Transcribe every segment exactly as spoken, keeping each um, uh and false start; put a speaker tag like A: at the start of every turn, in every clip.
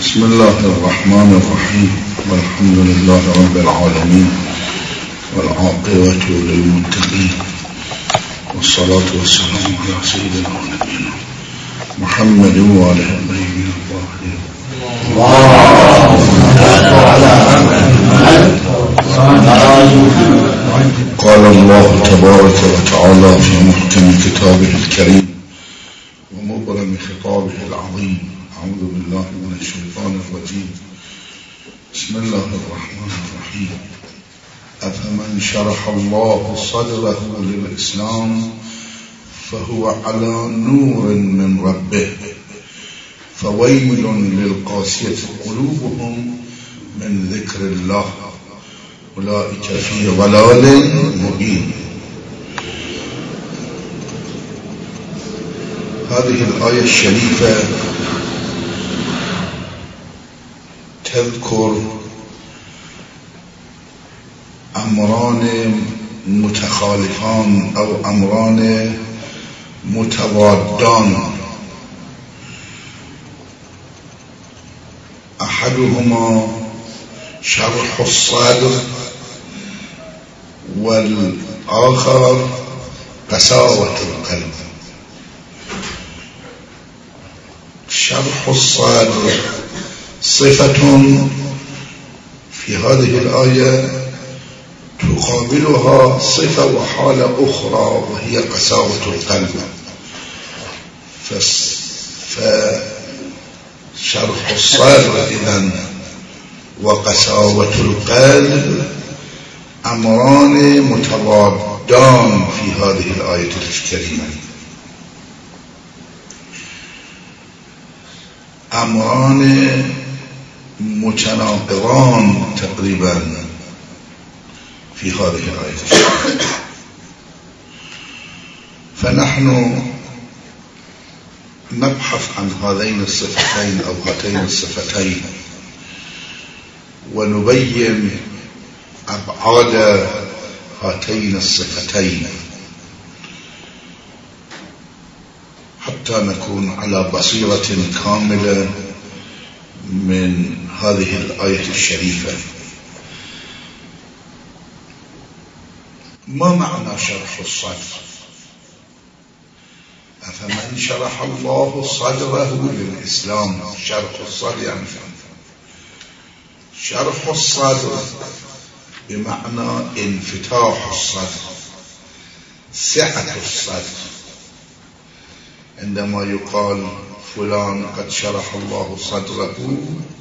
A: بسم الله الرحمن الرحيم والحمد لله رب العالمين والعاقبة للمتقين والصلاة والسلام على سيدنا ونبينا محمد وعلى آله الطاهرين. قال الله تبارك وتعالى في محكم كتابه الكريم ومبرم خطابه العظيم: أعوذ بالله من الشيطان الرجيم. بسم الله الرحمن الرحيم. أفمن شرح الله صدره للإسلام فهو على نور من ربه فويل للقاسية قلوبهم من ذكر الله أولئك في ضلال مبين. هذه الآية الشريفة تذكر أمران متخالفان أو أمران متضادان، أحدهما شرح الصدر والآخر قساوة القلب. شرح الصدر صفة في هذه الآية تقابلها صفة وحالة أخرى وهي قساوة القلب. فشرح الصدر إذن وقساوة القلب أمران متضادان في هذه الآية الكريمة، أمران متناقضان تقريبا في هذه الآية الكريمة. فنحن نبحث عن هذين الصفتين أو هاتين الصفتين ونبين أبعاد هاتين الصفتين حتى نكون على بصيرة كاملة من هذه الآية الشريفة. ما معنى شرح الصدر؟ أفمن شرح الله صدره للإسلام، شرح الصدر يعني شرح الصدر بمعنى انفتاح الصدر، سعة الصدر. عندما يقال فلان قد شرح الله صدره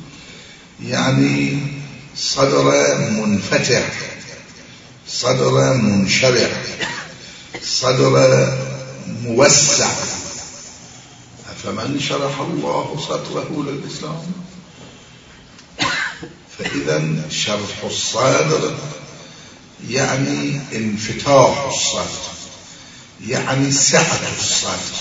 A: يعني صدر منفتح، صدر منشرح، صدر موسع. فمن شرح الله صدره للإسلام، فإذا شرح الصدر يعني انفتاح الصدر، يعني سعة الصدر.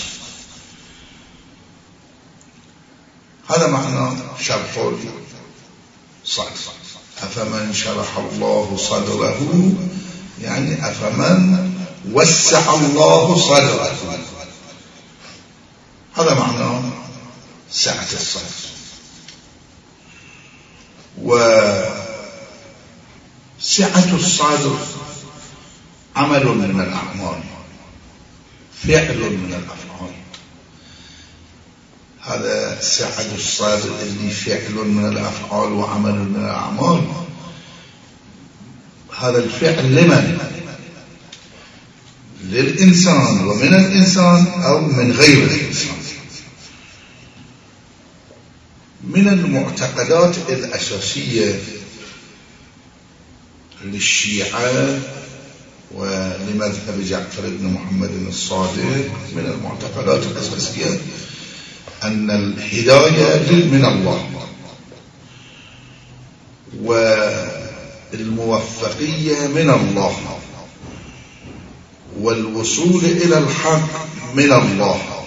A: هذا معنى شرح الصدر. أفمن شرح الله صدره يعني أفمن وسع الله صدره، هذا معنى سعة الصدر. وسعة الصدر عمل من الأعمال، فعل من الأفعال. هذا سعة الصدر اللي فعل من الأفعال وعمل من الأعمال. هذا الفعل لمن؟ للإنسان ومن الإنسان أو من غير الإنسان. من المعتقدات الأساسية للشيعة ولمذهب جعفر بن محمد الصادق، من المعتقدات الأساسية أن الهداية من الله والموفقية من الله والوصول إلى الحق من الله.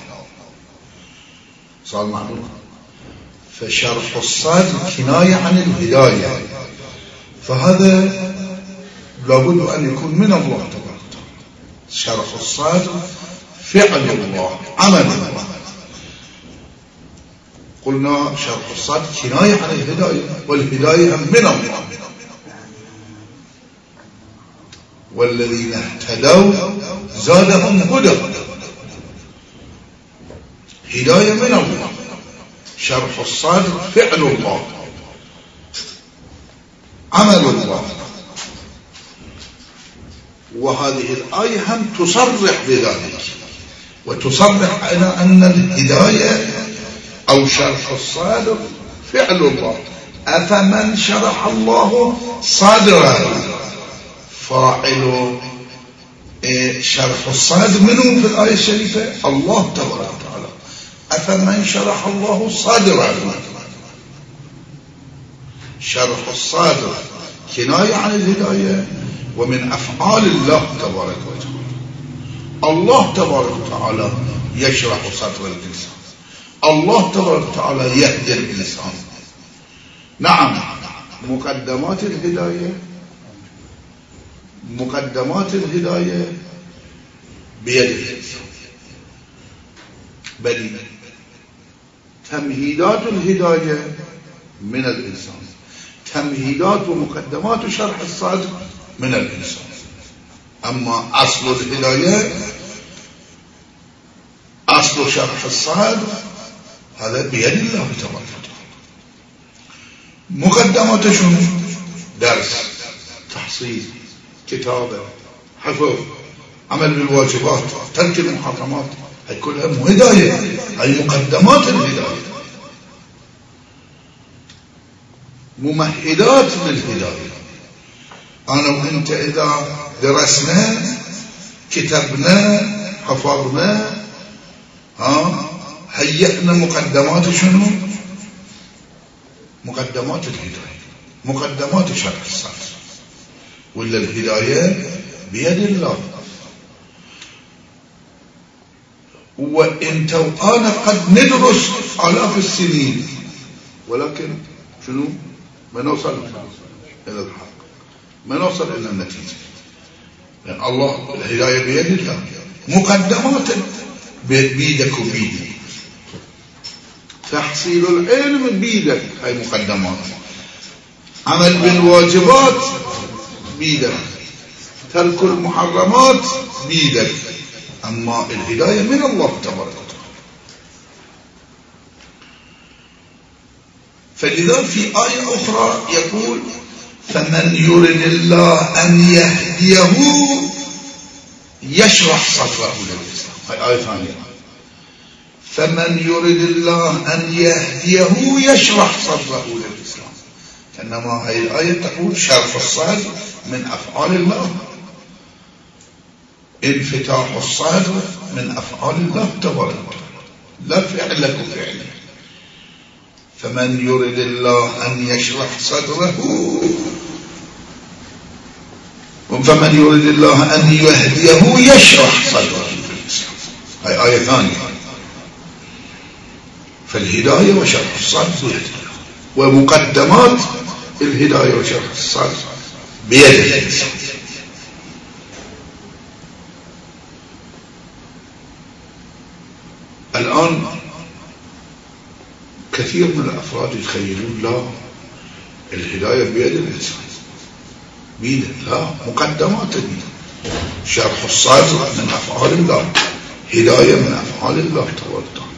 A: صار معلوم. فشرح الصدر كناية عن الهداية، فهذا لابد أن يكون من الله تبارك وتعالى. شرح الصدر فعل الله، عمل الله. قلنا شرح الصاد كناية عن الهداية، والهداية من الله. والذين اهتدوا زادهم هدى، هداية من الله. شرح الصادر فعل الله، عمل الله. وهذه الآية هم تصرح بذلك، وتصرح على أن الهداية أو شرح الصادر فعل الله. أفمن شرح الله صادره، فاعل شرح الصادر منه في الآية الشريفة الله تبارك وتعالى. أفمن شرح الله صادره، شرح الصادر كناية عن الهداية ومن أفعال الله تبارك وتعالى. الله تبارك وتعالى يشرح صدر الإنسان، الله تبارك وتعالى يهدي الإنسان. نعم، مقدمات الهداية مقدمات الهداية بيد الإنسان، بل تمهيدات الهداية من الإنسان، تمهيدات ومقدمات شرح الصدر من الإنسان. أما أصل الهداية، أصل شرح الصدر، هذا بيد الله تبارك وتعالى. مقدمات شنو؟ درس، تحصيل، كتابة، حفظ، عمل بالواجبات، ترك المحرمات، هاي كلها هداية، هاي مقدمات الهداية، ممهدات للهداية. أنا وأنت إذا درسنا، كتبنا، حفظنا، ها هيئنا مقدمات شنو؟ مقدمات الهداية، مقدمات شرح الصدر. ولا الهداية بيد الله. وانت وانا قد ندرس آلاف السنين، ولكن شنو؟ ما نوصل الى الحق، ما نوصل الى النتيجة. لأن الله الهداية بيد الله، مقدمات بيدك وبيدي. تحصيل العلم بيدك، هاي مقدمات. عمل بالواجبات بيدك، ترك المحرمات بيدك. أما الهداية من الله تبارك وتعالى. فلذا في آية أخرى يقول: فمن يرد الله أن يهديه يشرح صدره للإسلام. هاي آية ثانية. فمن يرد الله أن يهديه يشرح صدره للإسلام. إنما هاي الآية تقول شرح الصدر من أفعال الله، انفتاح الصدر من أفعال الله تبارك وتعالى، لا فعلك وفعله. فمن يرد الله أن يشرح صدره، فمن يرد الله أن يهديه يشرح صدره للإسلام. هاي آية ثانية. فالهداية وشرح الصدر بيد الله، ومقدمات الهداية وشرح الصدر بيد الإنسان. الآن كثير من الأفراد يتخيلون لا، الهداية بيد الإنسان، بيد الله، مقدمات الله. شرح الصدر من أفعال الله، هداية من أفعال الله تبارك وتعالى.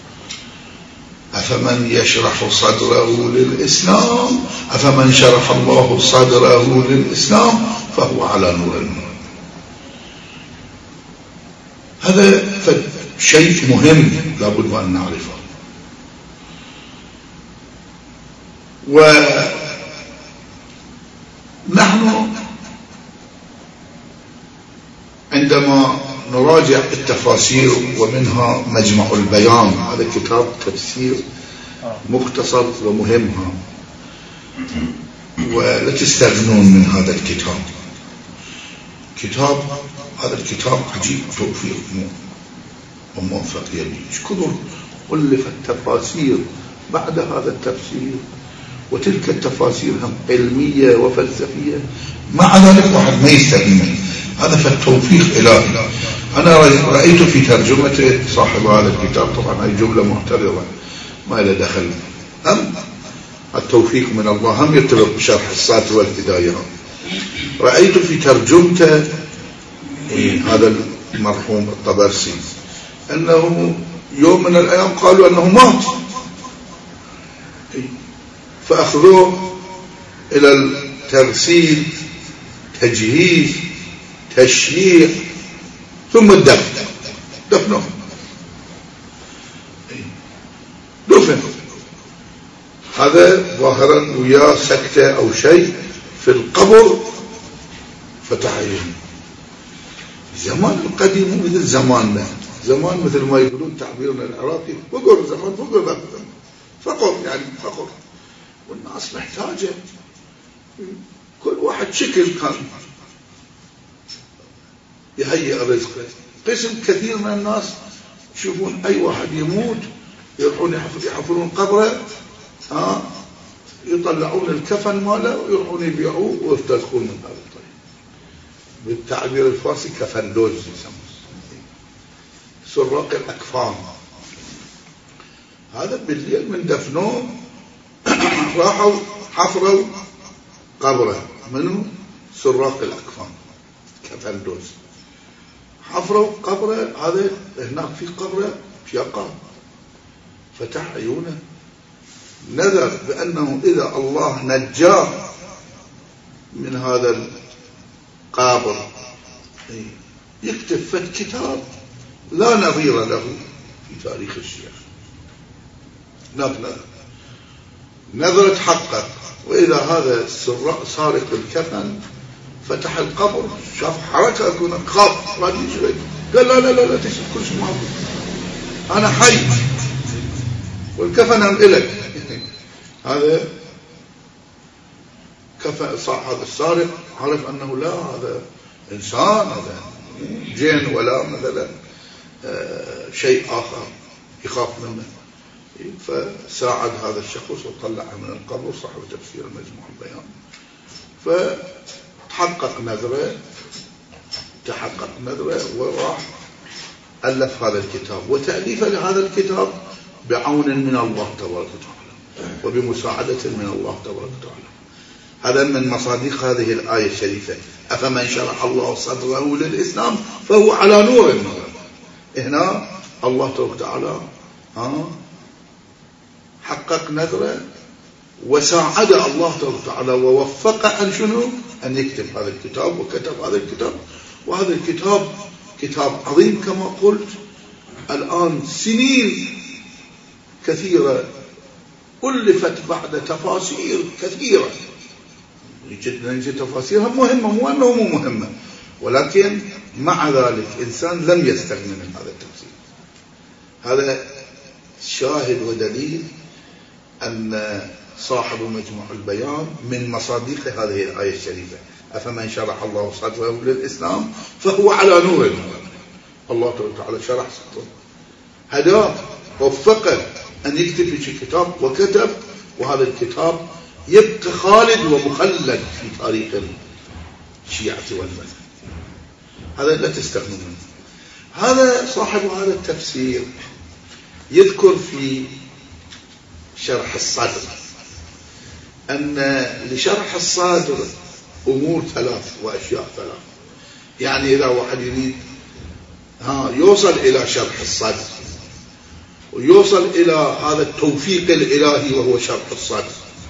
A: أفمن يشرح صدره للإسلام، أفمن شرح الله صدره للإسلام فهو على نور النور. هذا شيء مهم لابد أن نعرفه. ونحن عندما نراجع التفاسير، ومنها مجمع البيان، هذا كتاب تفسير مختصر ومهم، ولا تستغنون من هذا الكتاب. كتاب هذا الكتاب عجيب، توفيق وموفقية. كثر ألفت التفاسير بعد هذا التفسير، وتلك التفاسير هم علمية وفلسفية، مع ذلك واحد ما يستغني. هذا فالتوفيق إلهي. أنا رأيت في ترجمة صاحب هذا الكتاب، طبعا هي جملة محترمة، ما له دخل. هم التوفيق من الله هم يرتبط بشرح الصادر والهداية. رأيت في ترجمته إيه هذا المرحوم الطبرسي أنه يوم من الأيام قالوا أنه مات، فأخذوه إلى التغسيل، تجهيز، تشييع، ثم الدفن. دفنوه دفن. هذا ظاهرا ويا سكتة أو شيء في القبر فتح عينه. زمان القديم مو مثل زماننا، زمان مثل ما يقولون تعبيرنا العراقي فقر، زمان فقر، فقر يعني فقر، والناس محتاجة، كل واحد شكل كان يهيئ رزقه. قسم كثير من الناس يشوفون أي واحد يموت يروحون يحفرون قبره، ها يطلعون الكفن ماله ويروحون يبيعوه ويرتزقون من هذا الطريق. بالتعبير الفارسي كفن لوز يسموه، سراق الأكفان. هذا بالليل من دفنوه راحوا حفروا قبره، منه سراق الأكفان كفن لوز. حفروا قبره، هذا هناك في قبره شقة، فتح عيونه، نذر بأنه إذا الله نجاه من هذا القابر يكتب فت كتاب لا نظير له في تاريخ الشيعة. نذر نذر تحقق. وإذا هذا سارق الكفن فتح القبر، شاف حركة أكون خاف رادي شوي، قال لا لا لا لا تشوف كل شيء معروف، أنا حي والكفن هم إلك. هذا كفن صح. هذا السارق عرف أنه لا، هذا إنسان، هذا جن ولا مثلا شيء آخر يخاف منه. فساعد هذا الشخص وطلعه من القبر، صاحب تفسير المجموع البيان. فتحقق نذره، تحقق نذره وراح ألف هذا الكتاب. وتأليف لهذا الكتاب بعون من الله تبارك وتعالى وبمساعدة من الله تبارك وتعالى. هذا من مصادق هذه الآية الشريفة: أفمن شرح الله صدره للإسلام فهو على نور من ربه. هنا الله تبارك وتعالى ها حقق نذره وساعد الله تبارك وتعالى ووفق أن شنو أن يكتب هذا الكتاب، وكتب هذا الكتاب. وهذا الكتاب كتاب عظيم كما قلت. الآن سنين كثيرة ألفت بعد تفاسير كثيرة، نجد تفاسيرها مهمة، مو أنه مو مهمة، ولكن مع ذلك إنسان لم يستغني من هذا التفسير. هذا شاهد ودليل أن صاحب مجموع البيان من مصادق هذه الآية الشريفة: أفمن شرح الله صدره للإسلام فهو على نور من ربه. الله تعالى شرح صدره، هداه، وفقه أن يكتب في كتاب، وكتب. وهذا الكتاب يبقى خالد ومخلد في تاريخ الشيعة والمذهب. هذا لا تستغنوا منه. هذا صاحب هذا التفسير يذكر في شرح الصدر أن لشرح الصدر أمور ثلاث وأشياء ثلاث. يعني إذا واحد يريد ها يوصل إلى شرح الصدر ويوصل إلى هذا التوفيق الإلهي وهو شرح الصدر،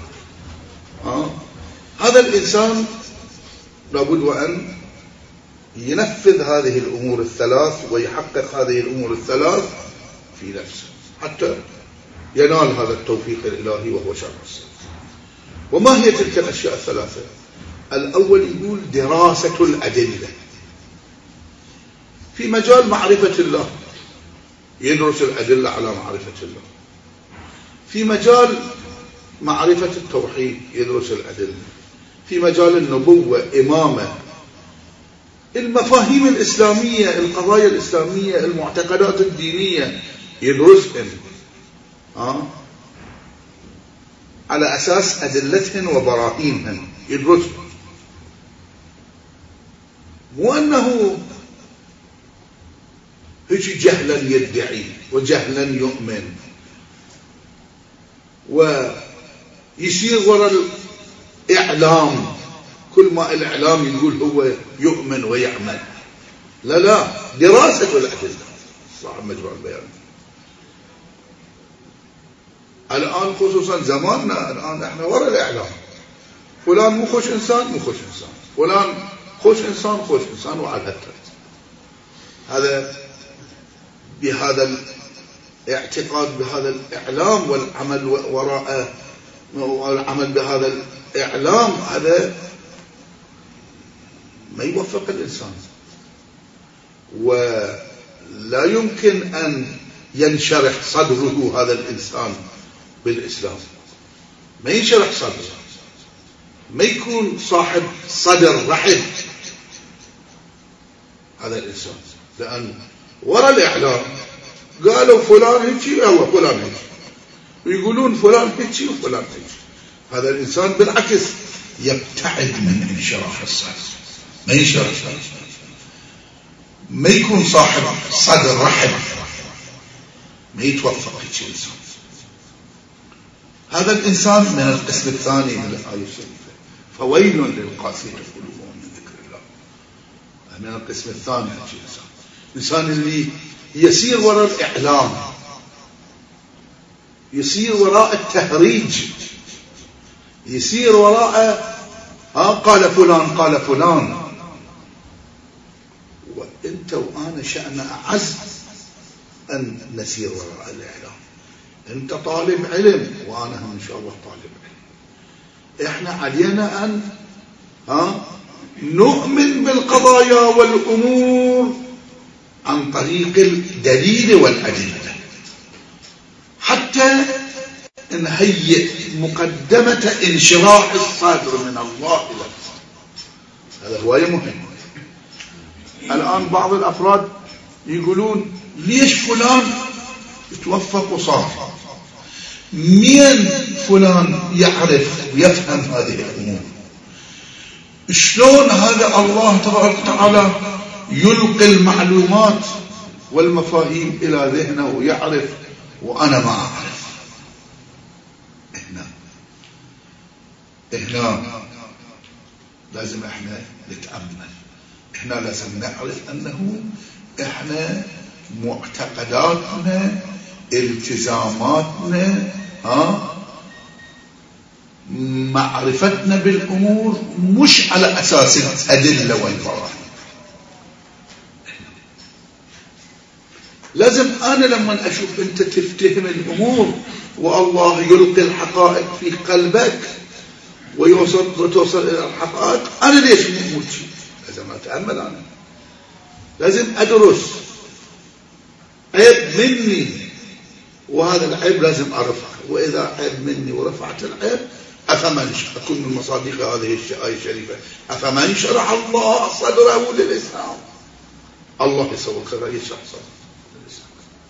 A: ها هذا الإنسان لابد وأن ينفذ هذه الأمور الثلاث ويحقق هذه الأمور الثلاث في نفسه حتى ينال هذا التوفيق الإلهي وهو شرح الصدر. وما هي تلك الأشياء الثلاثة؟ الأول يقول دراسة الأدلة في مجال معرفة الله، يدرس الأدلة على معرفة الله. في مجال معرفة التوحيد يدرس الأدلة. في مجال النبوة، إمامة، المفاهيم الإسلامية، القضايا الإسلامية، المعتقدات الدينية يدرسهن آه؟ على أساس أدلتهن وبراهينهن يدرسهن. مو أنه هيك جهلا يدعي وجهلا يؤمن. ويصير وراء الإعلام، كل ما الإعلام يقول هو يؤمن ويعمل. لا لا، دراسة الأدلة. صاحب مجموع البيان الآن خصوصا زماننا الآن احنا وراء الإعلام، فلان مو خوش إنسان مو خوش إنسان، فلان خوش إنسان خوش إنسان، وعلى هالترتيب. هذا بهذا الاعتقاد بهذا الإعلام والعمل وراء والعمل بهذا الإعلام، هذا ما يوفق الإنسان، ولا يمكن أن ينشرح صدره هذا الإنسان بالإسلام، ما ينشرح صدره، ما يكون صاحب صدر رحب هذا الإنسان. لأن وراء الإعلام قالوا فلان هيك يلا فلان هيك، ويقولون فلان هيك وفلان هيك. هذا الإنسان بالعكس يبتعد من انشراح الصدر، ما ينشرح صدره، ما يكون صاحب صدر رحب، ما يتوفق هيك إنسان. هذا الإنسان من القسم الثاني من الآية الشريفة، فويل للقاسية قلوبهم من ذكر الله. من القسم الثاني الإنسان الإنسان اللي يسير وراء الإعلام، يسير وراء التهريج، يسير وراء ها قال فلان قال فلان. وانت وانا شأن اعز ان نسير وراء الاعلام. انت طالب علم وانا هم ان شاء الله طالب علم، احنا علينا ان ها نؤمن بالقضايا والامور عن طريق الدليل والادله، حتى نهيئ مقدمة انشراح الصدر من الله إلى الله. هذا هو مهم. الآن بعض الأفراد يقولون ليش فلان يتوفق وصار، مين فلان يعرف ويفهم هذه الأمور، شلون هذا الله تبارك وتعالى يلقي المعلومات والمفاهيم إلى ذهنه ويعرف وأنا ما أعرف. هنا هنا لازم احنا نتأمل، احنا لازم نعرف انه احنا معتقداتنا التزاماتنا ها معرفتنا بالامور مش على اساس الادله والبراهين. لازم انا لما اشوف انت تفتهم الامور والله يلقي الحقائق في قلبك ويوصل وتوصل الى الحقائق، انا ليش مو شيء؟ لازم اتامل، انا لازم ادرس عيب مني، وهذا العيب لازم ارفعه، واذا عيب مني ورفعت العيب افمن اكون من مصادق هذه الآية الشريفة، افمن شرح الله صدره للاسلام. الله يسوي كذا يشرح صدره للاسلام،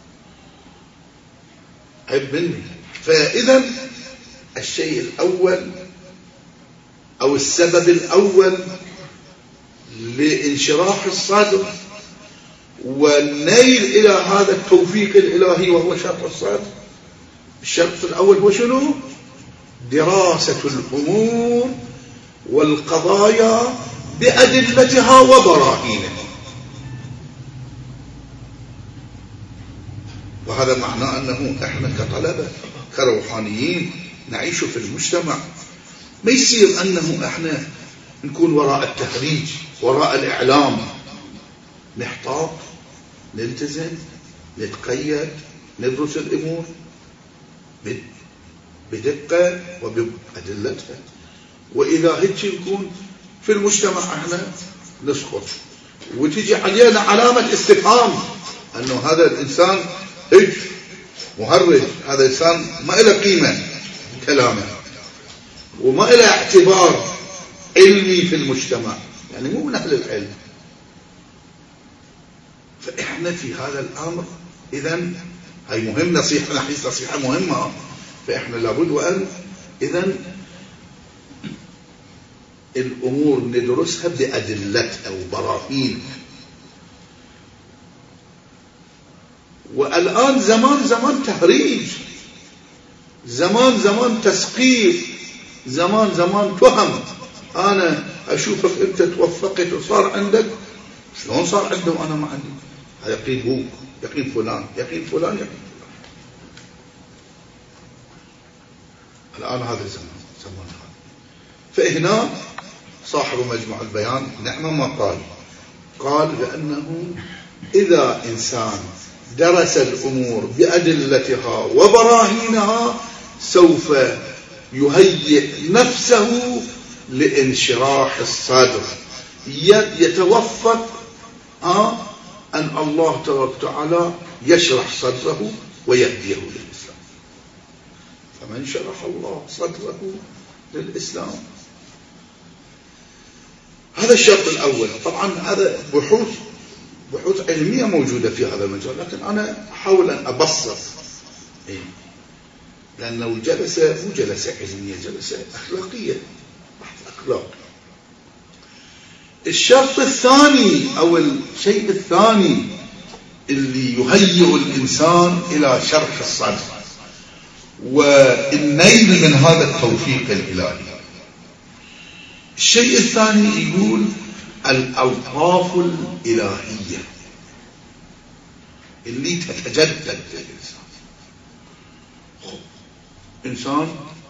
A: عيب مني. فاذا الشيء الاول او السبب الاول لانشراح الصدر والنيل الى هذا التوفيق الالهي وهو شرح الصدر، الشرط الاول هو شنو؟ دراسة الامور والقضايا بادلتها وبراهينها. وهذا معناه انه احنا كطلبة كروحانيين نعيش في المجتمع، ما يصير انه احنا نكون وراء التهريج وراء الاعلام، نحتاط نلتزم نتقيد ندرس الامور بدقة وبأدلتها. واذا هيك نكون في المجتمع احنا نسقط، وتجي علينا علامة استفهام انه هذا الانسان هيك مهرج، هذا الانسان ما له قيمة كلامه وما له اعتبار علمي في المجتمع، يعني مو من اهل العلم. فاحنا في هذا الامر اذا هي مهم، نصيحة نحس نصيحة مهمة، فاحنا لابد وان اذا الامور ندرسها بادلتها وبراهينها. والان زمان زمان تهريج، زمان زمان تسقيط، زمان زمان فهم. أنا أشوفك أنت توفقت وصار عندك، شلون صار عندهم أنا ما عندي؟ هذا يقين هو، يقين فلان، يقين فلان، يقين فلان. الآن هذا الزمان زمان هذا. فهنا صاحب مجمع البيان نعم ما قال، قال بأنه إذا إنسان درس الأمور بأدلتها وبراهينها سوف يهيئ نفسه لانشراح الصدر، يتوفق أن الله تبارك وتعالى يشرح صدره ويهديه للإسلام. فمن شرح الله صدره للإسلام، هذا الشرط الأول. طبعا هذا بحوث بحوث علمية موجودة في هذا المجال، لكن أنا أحاول أن أبسط، لأنه الجلسة مو جلسة علمية، جلسة أخلاقية، بحث أخلاقي. الشرط الثاني أو الشيء الثاني اللي يهيئ الإنسان إلى شرح الصدر والنيل من هذا التوفيق الإلهي، الشيء الثاني يقول الألطاف الإلهية اللي تتجدد للإنسان. إنسان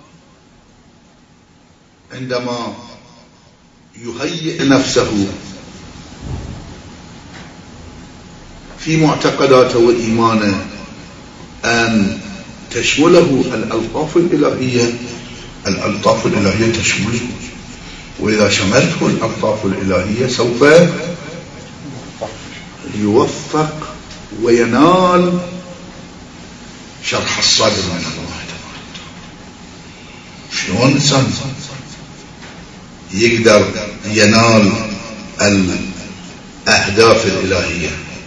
A: عندما يهيئ نفسه في معتقداته وإيمانه أن تشمله الألطاف الإلهية، الألطاف الإلهية تشمله، وإذا شملته الألطاف الإلهية سوف يوفق وينال شرح الصدر من الله تبارك. شلون إنسان يقدر ينال الأهداف الإلهية؟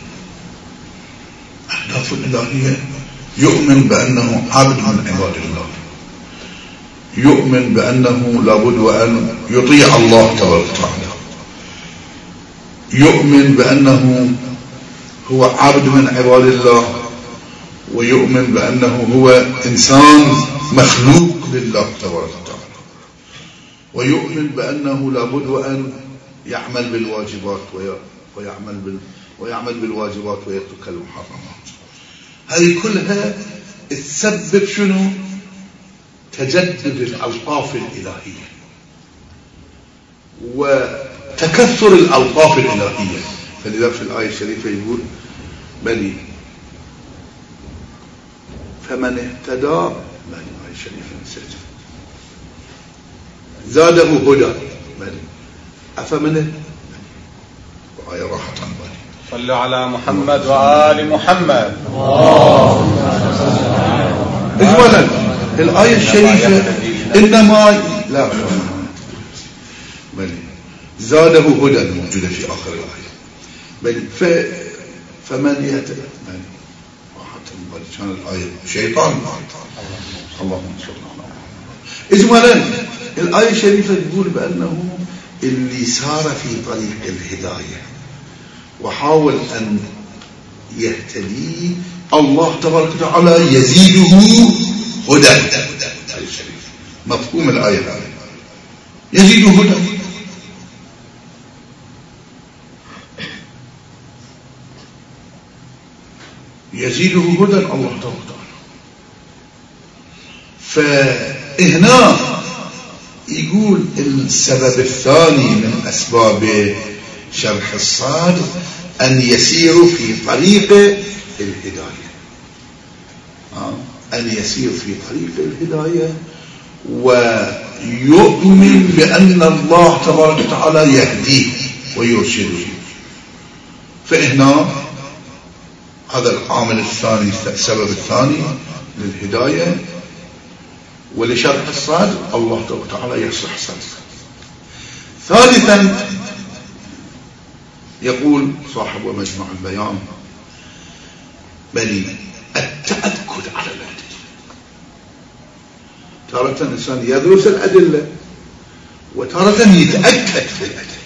A: أهداف الإلهية يؤمن بأنه عبد من عباد الله، يؤمن بأنه لابد وأن يطيع الله تبارك وتعالى، يؤمن بأنه هو عبد من عباد الله، ويؤمن بأنه هو إنسان مخلوق لله تبارك وتعالى، ويؤمن بأنه لابد وأن يعمل بالواجبات ويعمل بال ويعمل بالواجبات ويترك المحرمات. هذه كلها تسبب شنو؟ تجدد الألطاف الإلهية وتكثر الألطاف الإلهية. فلذا في الآية الشريفة يقول بلي فمن اهتدى، ما الآية الشريفة نسيت، زاده هدى، بلي أفمن وآية راحت عن بالي.
B: صلوا على محمد وآل محمد.
A: إجمالا الآية الشريفة إنما لا بل زاده هدى موجودة في آخر الآية، بل ف فمن يهتدى راحت كان الآية شيطان. اللهم صل على محمد. إجمالا الآية الشريفة تقول بأنه اللي سار في طريق الهداية وحاول أن يهتدي الله تبارك وتعالى يزيده هدى. مفهوم الآية هذه، يزيده هدى. يزيده هدى الله تبارك وتعالى. فهنا يقول السبب الثاني من أسباب شرح الصدر أن يسير في طريق الهداية، أن يسير في طريق الهداية ويؤمن بأن الله تبارك وتعالى يهديه ويرشده. فهنا هذا العامل الثاني، السبب الثاني للهداية ولشرح الصدر، الله تبارك وتعالى يشرح صدره. ثالثا يقول صاحب مجمع البيان بل التأكد على الأدلة. تارة الإنسان يدرس الأدلة وتارة يتأكد في الأدلة.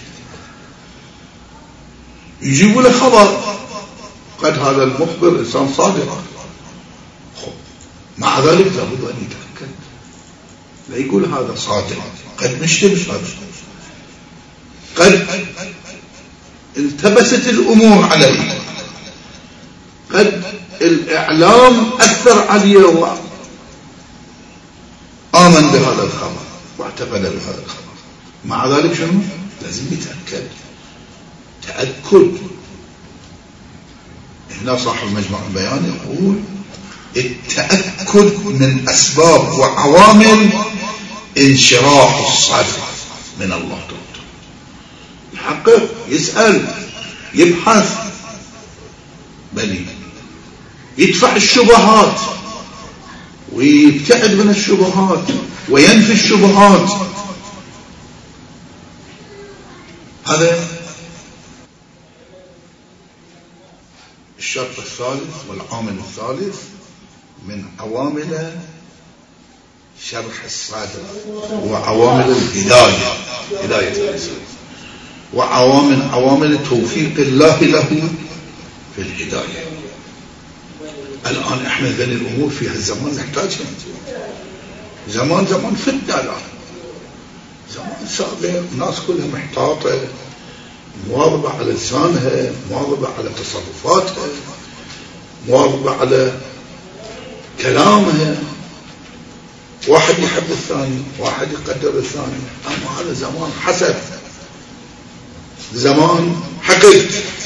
A: يجيب له خبر قد هذا المخبر إنسان صادق، مع ذلك لابد أن يتأكد. لا يقول هذا صادق، قد مش صادق، قد التبست الأمور عليه، قد الإعلام أثر عليه وآمن بهذا الخبر واعتقد بهذا الخبر. مع ذلك شنو؟ لازم يتأكد. تأكد هنا صاحب مجمع البيان يقول التأكد من أسباب وعوامل انشراح الصدر من الله تعالى. يحقق، يسأل، يبحث، بل يدفع الشبهات ويبتعد من الشبهات وينفي الشبهات. هذا الشرط الثالث والعامل الثالث من عوامل شرح الصدر وعوامل الهداية، هداية الإنسان، وعوامل عوامل توفيق الله له في الهداية. الآن احنا ذني الأمور في هالزمان نحتاجها. زمان زمان فتنة، الآن زمان سابق الناس كلها محتاطة، مواظبة على لسانها، مواظبة على تصرفاتها، مواظبة على كلامها، واحد يحب الثاني، واحد يقدر الثاني. أما هذا زمان حسد، زمان حقد،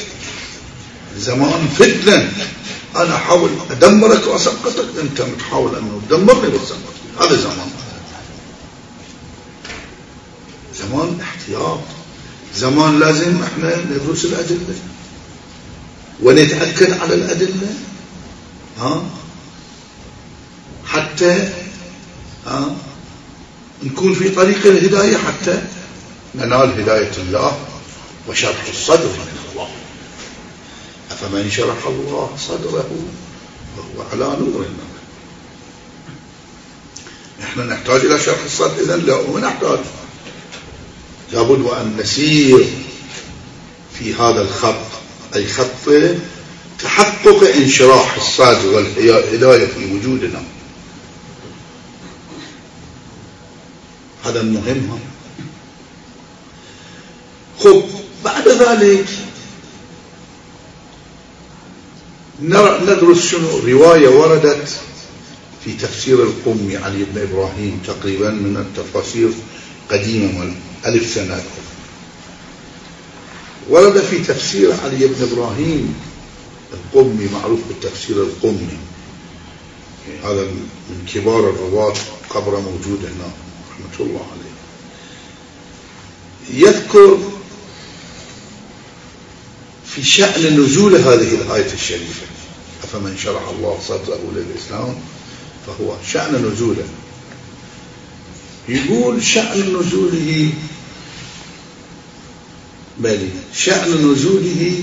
A: زمان فتنة. أنا أحاول أدمرك وأسقطك، أنت متحاول أنه تدمرني وتسقطني. هذا زمان زمان احتياط. زمان لازم احنا ندرس الأدلة ونتأكد على الأدلة، ها حتى ها نكون في طريق الهداية، حتى ننال هداية الله وشرح الصدر من الله. أفمن شرح الله صدره وهو على نور النور. نحن نحتاج إلى شرح الصدر، إذن لا ونحتاج لابد وأن نسير في هذا الخط، أي خط تحقق انشراح الصدر والهداية في وجودنا. هذا المهم. خب بعد ذلك ندرس شنو رواية وردت في تفسير القمي علي بن إبراهيم، تقريبا من التفاسير قديمة ألف سنة. ورد في تفسير علي بن إبراهيم القمي، معروف بالتفسير القمي، هذا من كبار الرواة، قبره موجود هنا رحمة الله عليه. يذكر في شأن نزول هذه الآية الشريفة، أفمن شرح الله صدره للإسلام، فهو شأن نزوله. يقول شأن نزوله بل شأن نزوله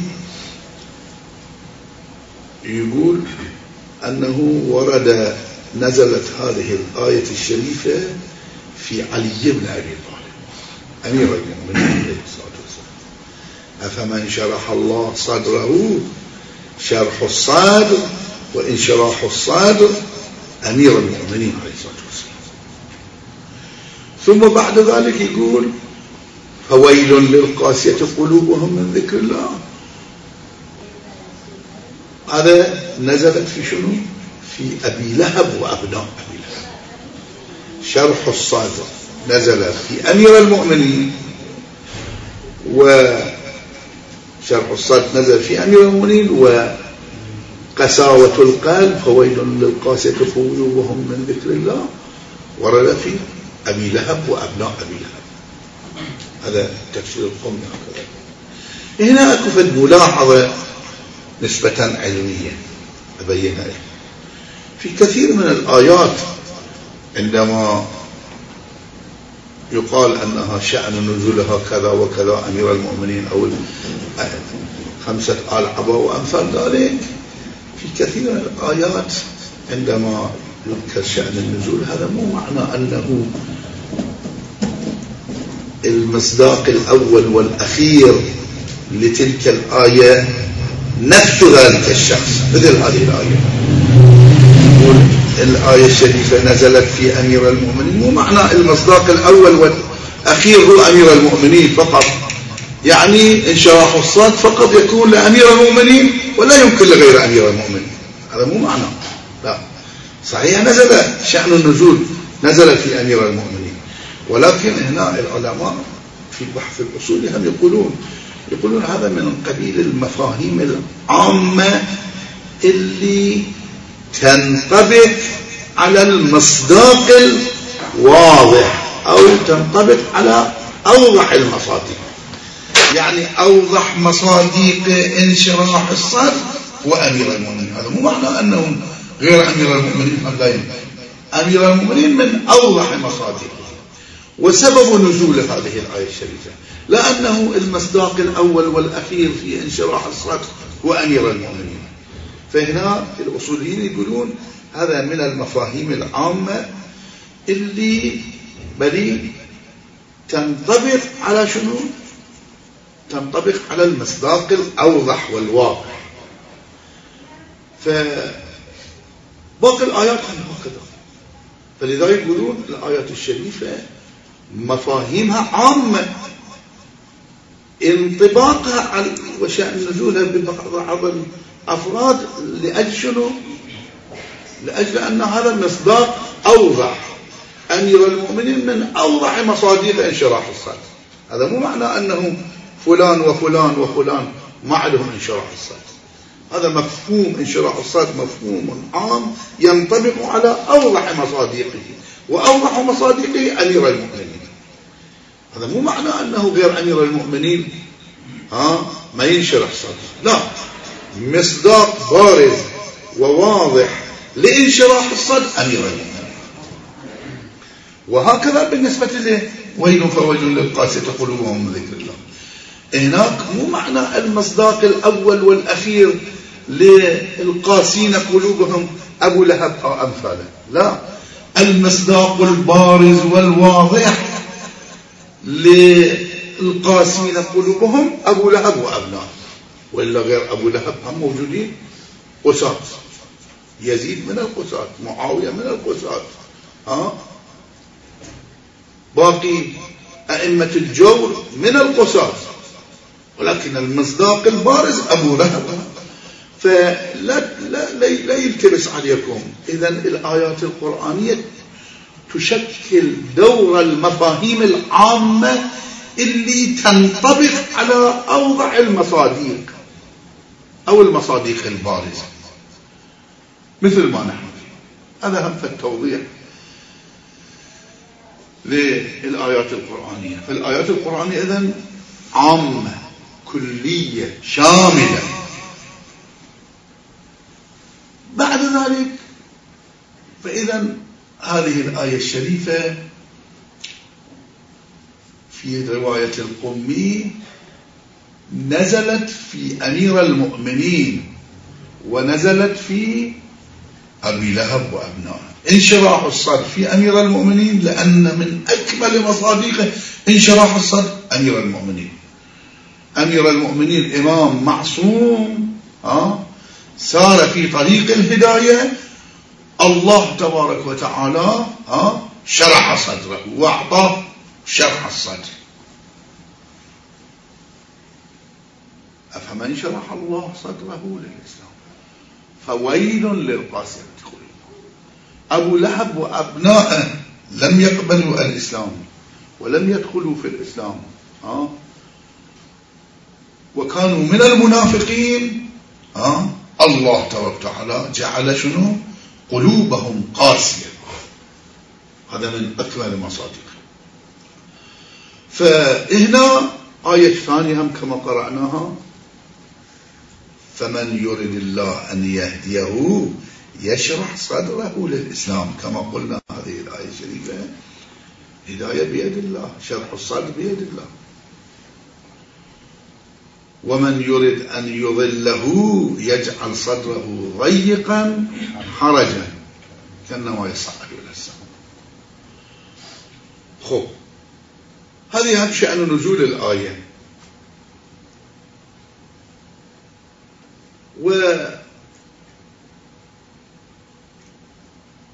A: يقول أنه ورد نزلت هذه الآية الشريفة في علي بن أبي طالب أمير المؤمنين عليه الصلاة والسلام. أفمن شرح الله صدره، شرح الصدر وانشراح الصدر أمير المؤمنين عليه الصلاة والسلام. ثم بعد ذلك يقول فويل للقاسية قلوبهم من ذكر الله. هذا نزلت في شنو؟ في أبي لهب وأبناء أبي لهب. شرح الصدر نزل في أمير المؤمنين، وشرح الصدر نزل في أمير المؤمنين، وقساوة القلب فويل للقاسية قلوبهم من ذكر الله ورد في أبي لهب وأبناء أبي لهب. هذا تفسير القوم. هنا أكفت ملاحظة نسبة علمية أبينها. في كثير من الآيات عندما يقال أنها شأن نزولها كذا وكذا أمير المؤمنين أو خمسة آل عبا وأمثال ذلك، في كثير من الآيات عندما يذكر شأن النزول هذا مو معنى أنه المصداق الأول والأخير لتلك الآية نفس ذلك الشخص. مثل هذه الآية يقول الآية الشريفة نزلت في أمير المؤمنين، مو معنى المصداق الأول والأخير هو أمير المؤمنين فقط، يعني انشراح الصدر فقط يكون لأمير المؤمنين ولا يمكن لغير أمير المؤمنين، هذا مو معنى. لا، صحيح نزل شأن النزول نزل في أمير المؤمنين، ولكن هنا العلماء في بحث الأصول هم يقولون يقولون هذا من قبيل المفاهيم العامة اللي تنطبق على المصداق الواضح أو تنطبق على أوضح المصادق. يعني أوضح مصادق انشراح الصدر وأمير المؤمنين، هذا مو معنى أنه غير أمير المؤمنين لا يمكن. أمير المؤمنين من أوضح مصادقه. وسبب نزول هذه الآية الشريفة لأنه المصداق الأول والأخير في انشراح الصدر هو أمير المؤمنين. فهنا الأصوليين يقولون هذا من المفاهيم العامة اللي بلي تنطبق على شنو؟ تنطبق على المصداق الأوضح والواضح. فباقي الآيات هم هكذا، فلذا يقولون الآيات الشريفة مفاهيمها عامة، انطباقها على وشأن نزولها ببعض الأفراد لأجل شنو؟ لأجل أن هذا المصداق أوضح. أمير المؤمنين من أوضح مصادق انشراح الصدر. هذا مو معنى أنه فلان وفلان وفلان ما عندهم انشراح الصدر. هذا مفهوم انشراح الصدر مفهوم عام ينطبق على أوضح مصادقه، وأوضح مصادقه أمير المؤمنين. هذا مو معنى أنه غير أمير المؤمنين ها ما ينشرح صدر، لا، مصداق بارز وواضح لانشراح الصدر أمير المؤمنين. وهكذا بالنسبة له ويل فويل للقاسية قلوبهم من ذكر الله. هناك مو معنى المصداق الأول والأخير للقاسين قلوبهم أبو لهب أو أمثاله، لا، المصداق البارز والواضح للقاسين قلوبهم أبو لهب وأبنائه. وإلا غير أبو لهب هم موجودين، قساة، يزيد من القساة، معاوية من القساة، ها باقي أئمة الجور من القساة، ولكن المصداق البارز أبو لهب. فلا لا لا, لا يلتبس عليكم. إذن الآيات القرآنية تشكل دور المفاهيم العامة اللي تنطبق على أوضح المصادق أو المصادق البارزة، مثل ما نحن فيه. هذا هم في التوضيح للآيات القرآنية. فالآيات القرآنية إذن عامة كلية شاملة. بعد ذلك فإذا هذه الآية الشريفة في رواية القمي نزلت في أمير المؤمنين ونزلت في أبي لهب وأبنائه. انشراح الصدر في أمير المؤمنين لأن من أكمل مصادقه انشراح الصدر أمير المؤمنين. أمير المؤمنين إمام معصوم ها سار في طريق الهداية، الله تبارك وتعالى ها شرح صدره وأعطاه شرح الصدر. أفمن شرح الله صدره للإسلام فويل للقاسية قلوبهم. أبو لهب وأبنائه لم يقبلوا الإسلام ولم يدخلوا في الإسلام ها وكانوا من المنافقين ها الله تبارك وتعالى جعل شنو قلوبهم قاسية. هذا من أكمل مصادق. فهنا آية ثانية هم كما قرأناها فمن يرد الله أن يهديه يشرح صدره للإسلام. كما قلنا هذه الآية الشريفة هداية بيد الله، شرح الصدر بيد الله. ومن يرد أن يضله يجعل صدره ضيقا حرجا كأنما يصعد إلى السماء. خب هذه هم شأن نزول الآية.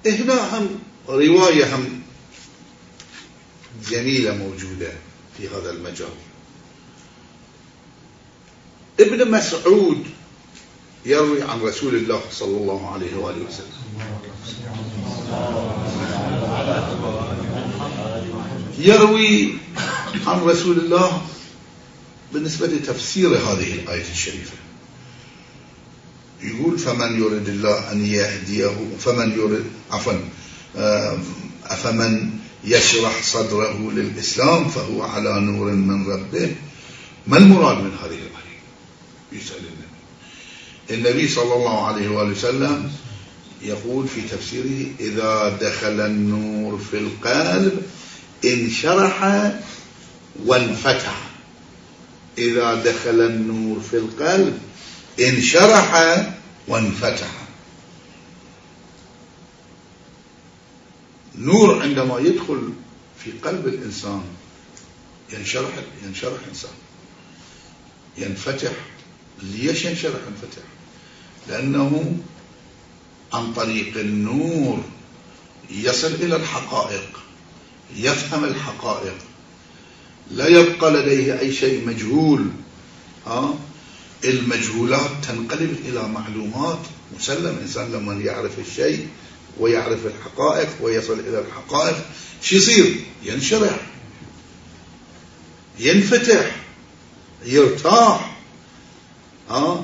A: هنا هم رواية هم جميلة موجودة في هذا المجال. ابن مسعود يروي عن رسول الله صلى الله عليه وآله وسلم، يروي عن رسول الله بالنسبة لتفسير هذه الآية الشريفة، يقول فمن يريد الله أن يهديه فمن يريد عفوا أفمن يشرح صدره للإسلام فهو على نور من ربه. ما المراد من هذه الآية؟ يسأل النبي. النبي صلى الله عليه وآله وسلم يقول في تفسيره إذا دخل النور في القلب انشرح وانفتح. إذا دخل النور في القلب انشرح وانفتح. نور عندما يدخل في قلب الإنسان ينشرح ينشرح إنسان، ينفتح. ليش ينشرح ينفتح؟ لأنه عن طريق النور يصل إلى الحقائق، يفهم الحقائق، لا يبقى لديه أي شيء مجهول. ها؟ المجهولات تنقلب إلى معلومات مسلم. الإنسان لما يعرف الشيء ويعرف الحقائق ويصل إلى الحقائق شو يصير؟ ينشرح، ينفتح، يرتاح. ها؟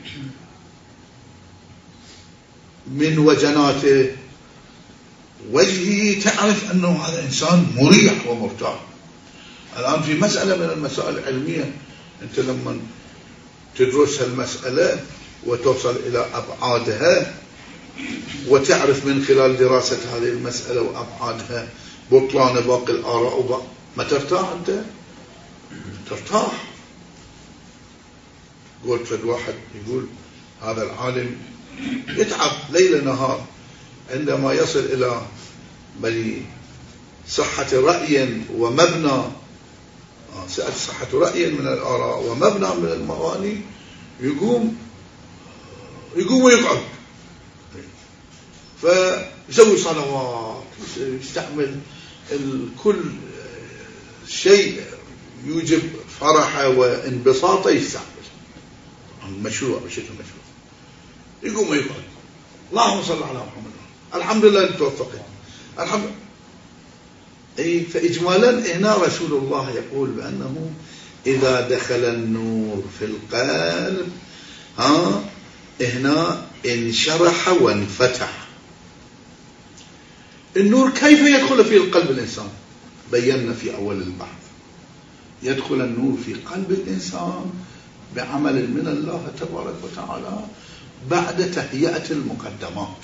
A: من وجنات وجهه تعرف أنه هذا إنسان مريح ومرتاح. الآن في مسألة من المسائل العلمية، أنت لما تدرس المسألة وتوصل إلى أبعادها وتعرف من خلال دراسة هذه المسألة وأبعادها بطلان باقي الآراء وباقي، ما ترتاح أنت؟ ترتاح. قلت فد واحد يقول هذا العالم يتعب ليل نهار عندما يصل إلى بل صحة رأي ومبنى صحة رأي من الآراء ومبنى من المغاني، يقوم يقوم ويقعد، فيسوي صلوات، يستعمل كل شيء يوجب فرحه وانبساطه يستعمل. مشروع بشكل مشروع. يقوم ويقعد، اللهم صل على محمد، الحمد لله أن توفقت، الحمد لله. أي فإجمالا هنا رسول الله يقول بأنه إذا دخل النور في القلب ها هنا انشرح وانفتح. النور كيف يدخل في القلب الإنسان؟ بينا في أول البحث. يدخل النور في قلب الإنسان بعمل من الله تبارك وتعالى بعد تهيئة المقدمات.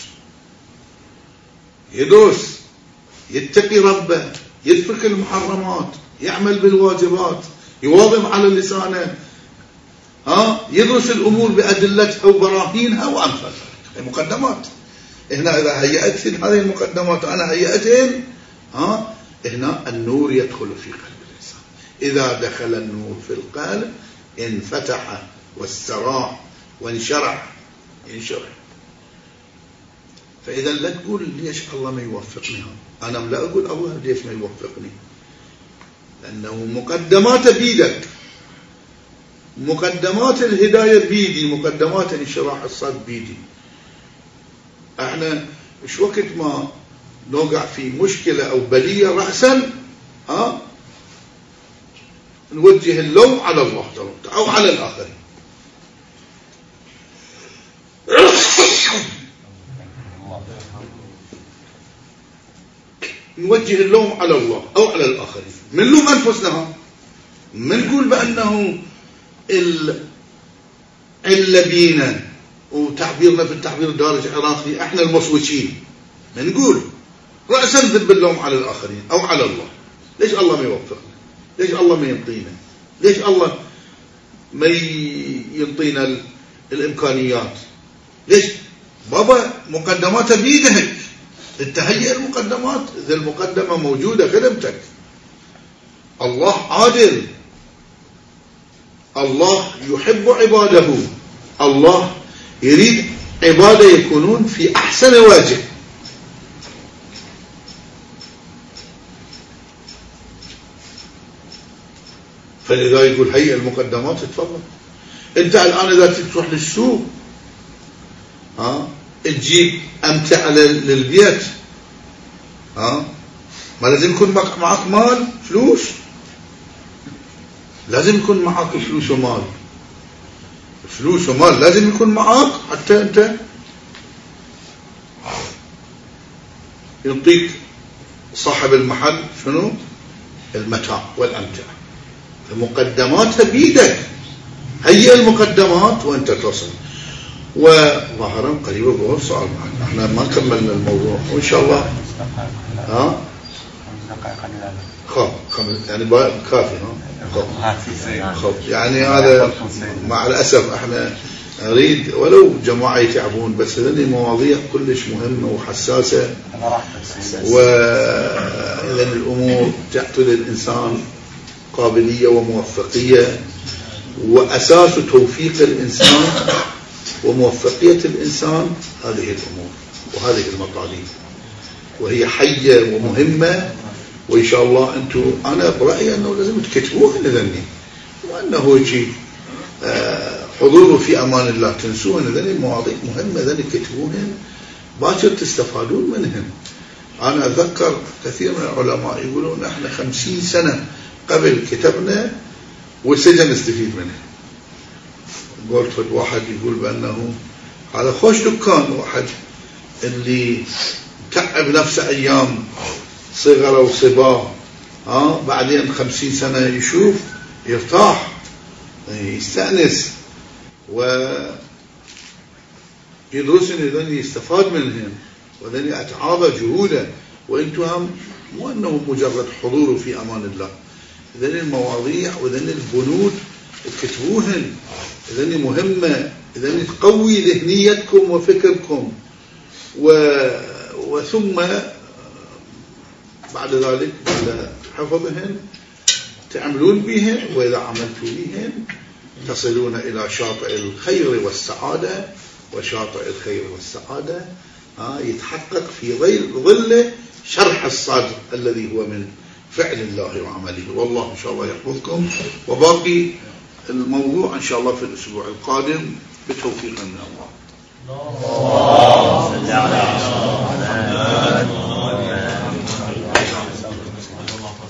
A: يدرس، يتقي ربه، يترك المحرمات، يعمل بالواجبات، يواظب على لسانه، ها يدرس الأمور بأدلتها وبراهينها وأمثال المقدمات. هنا إذا هيأت هذه المقدمات أنا هيأتين، ها هنا النور يدخل في قلب الإنسان. إذا دخل النور في القلب انفتح واستراح وانشرح. ينشرح. فإذا لا تقول ليش الله ما يوفقني، أنا لا أقول الله ليش ما يوفقني، لأنه مقدمات بيدك، مقدمات الهداية بيدي، مقدمات انشراح الصدر بيدي. احنا مش وقت ما نوقع في مشكلة أو بلية رأسا ها نوجه اللوم على الله أو على الآخرين. نوجه اللوم على الله أو على الآخرين، من لوم أنفسنا، من نقول بأنه العلبينا وتعبيرنا في التعبير الدارج العراقي احنا المصوتين، من نقول رأسا ذب اللوم على الآخرين أو على الله. ليش الله ما يوفقنا؟ ليش الله ما ينطينا؟ ليش الله ما ينطينا الإمكانيات؟ ليش؟ بابا مقدماتها بيدك، التهيئ المقدمات، إذا المقدمة موجودة خدمتك. الله عادل، الله يحب عباده، الله يريد عباده يكونون في أحسن واجه. فلذا يقول هيئ المقدمات تفضل. انت الان اذا تروح للسوق ها تجيب امتعه للبيت ها ما لازم يكون معك مال فلوس، لازم يكون معك فلوس ومال، فلوس ومال لازم يكون معك حتى انت يعطيك صاحب المحل شنو المتاع والامتعه. المقدمات بيدك، هيئ المقدمات وانت تصل. وظاهرا قريبا بقول سؤال معنا، احنا ما كملنا الموضوع وان شاء الله ها خاف يعني كافي ها خاف يعني هذا مع الاسف احنا نريد ولو جماعه يتعبون، بس هذه مواضيع كلش مهمه وحساسه، واذا الامور تعطي للانسان قابليه وموفقيه، واساس توفيق الانسان وموفقيه الانسان هذه الامور وهذه المطالب، وهي حيه ومهمه. وان شاء الله انتم انا برايي انه لازم تكتبوها لذني، وانه يجي حضور في امان الله تنسوهن، ذني المواضيع مهمه ذني كتبوهن باكر تستفادون منهن. انا اتذكر كثير من العلماء يقولون احنا خمسين سنه قبل كتبنا وسجن نستفيد منه. قلت واحد يقول بانه هذا خوش دكان، واحد اللي تعب نفسه ايام صغره وصباه ها بعدين خمسين سنه يشوف يرتاح يستأنس ويدرسن إذن يستفاد منهم، وذن أتعاب جهوده، وإنتم هم مو أنه مجرد حضور في أمان الله، إذن المواضيع وإذن البنود تكتبوهن، إذن مهمة، إذن تقوي ذهنيتكم وفكركم، و... وثم بعد ذلك حفظهن تعملون بهن، وإذا عملتوا بهن تصلون إلى شاطئ الخير والسعادة، وشاطئ الخير والسعادة يتحقق في ظل شرح الصدر الذي هو من فعل الله وعمله. والله إن شاء الله يحفظكم، وباقي الموضوع إن شاء الله في الأسبوع القادم بتوفيق من الله.